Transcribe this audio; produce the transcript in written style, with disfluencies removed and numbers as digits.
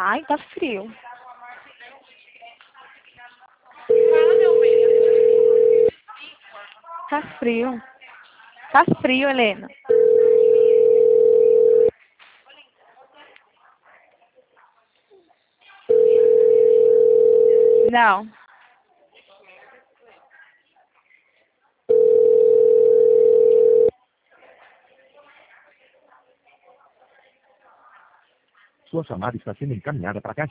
Ai, tá frio. Tá frio. Tá frio, Helena. Não. Sua chamada está sendo encaminhada para a caixa.